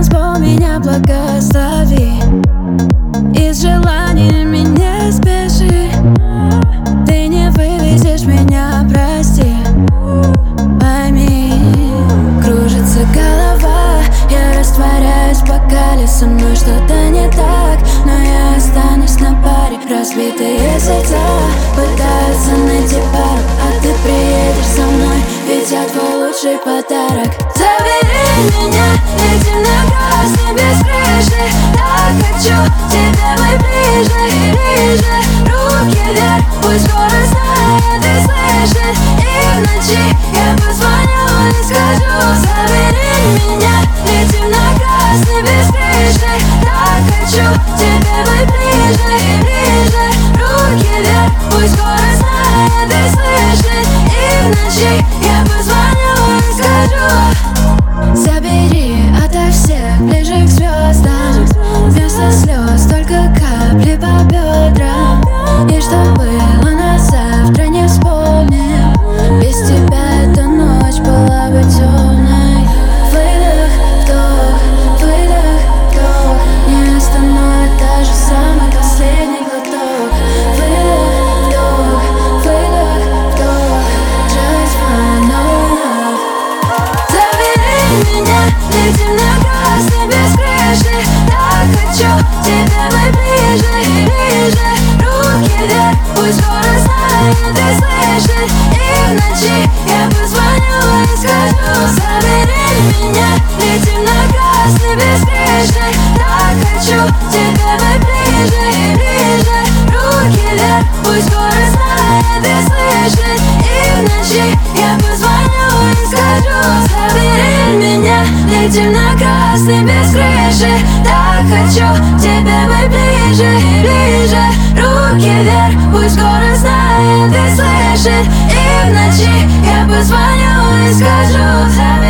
танцпол меня благослови, из желаний меня спеши. Ты не вывезешь меня, прости, пойми. Кружится голова, я растворяюсь по бокале. Со мной что-то не так, но я останусь на паре. Разбитые сердца пытаются найти пару, а ты приедешь со мной, ведь я твой лучший подарок. Забери меня, летим на красный без крыши. Так хочу тебя быть ближе и ближе. Руки вверх, пусть город знает и слышит. И в ночи я позвоню и скажу: забери меня, летим на красный без крыши. Так хочу тебя быть ближе и ближе. Руки вверх, пусть город знает и слышит. И в ночи я позвоню и скажу: забери ото всех ближе к звездам. Вместо слез только капли по бедрам. И что было на завтра не вспомним. Без тебя эта ночь была бы темной. Выдох, вдох, выдох, вдох. Не остановит даже самый последний глоток. Выдох, вдох, выдох, вдох. Just one, no enough. Забери меня, летим на красный без крыши. Так хочу тебя быть ближе и ближе. Руки вверх, пусть город знает и слышит. И в ночи я позвоню и скажу: забери меня, летим на красный без крыши. Так хочу тебя быть ближе и ближе. Руки вверх, пусть город знает и слышит. И в ночи я позвоню и скажу: забери меня, летим на красный без крыши. Так хочу тебя быть ближе и ближе. Руки вверх, пусть город знает и слышит. И в ночи я позвоню и скажу: